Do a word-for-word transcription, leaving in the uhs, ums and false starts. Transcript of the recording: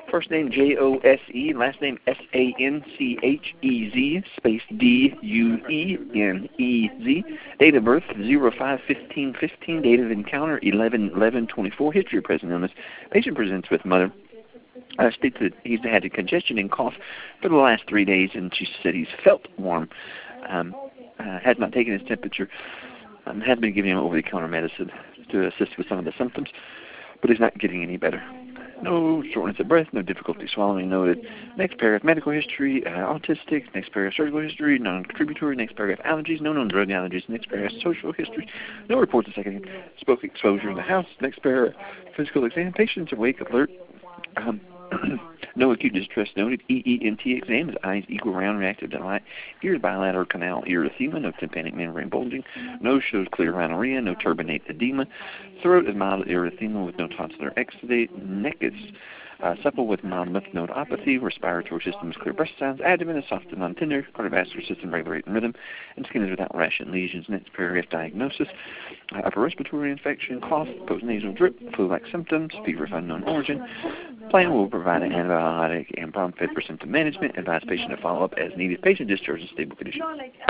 First name J O S E, last name S A N C H E Z, space D U E N E Z. Date of birth zero five fifteen fifteen, date of encounter eleven eleven twenty-four. History of present illness. Patient presents with mother. Uh, states that he's had a congestion and cough for the last three days, and she said he's felt warm. Um, uh, has not taken his temperature. Um, has been giving him over-the-counter medicine to assist with some of the symptoms, but he's not getting any better. No shortness of breath, no difficulty swallowing noted. Next paragraph, medical history, uh, autistic. Next paragraph, surgical history, non-contributory. Next paragraph, allergies, no known drug allergies. Next paragraph, social history, no reports of second smoke exposure in the house. Next paragraph, physical exam, patients awake, alert. Um, no acute distress noted. E E N T exam, his eyes equal round, reactive to light. Ears bilateral canal erythema, no tympanic membrane bulging. Nose shows clear rhinorrhea, no turbinate edema. Throat is mild erythema with no tonsillar exudate. Neck is uh, supple with mild lymph node apathy. Respiratory system is clear breast sounds. Abdomen is soft and non-tender. Cardiovascular system regulate in rhythm. And skin is without rash and lesions. Next paragraph, diagnosis. Uh, upper respiratory infection, cough, postnasal drip, flu-like symptoms, fever of unknown origin. Plan will provide an antibiotic and prompt fed for symptom management. Advise patient to follow up as needed. Patient discharge in stable condition.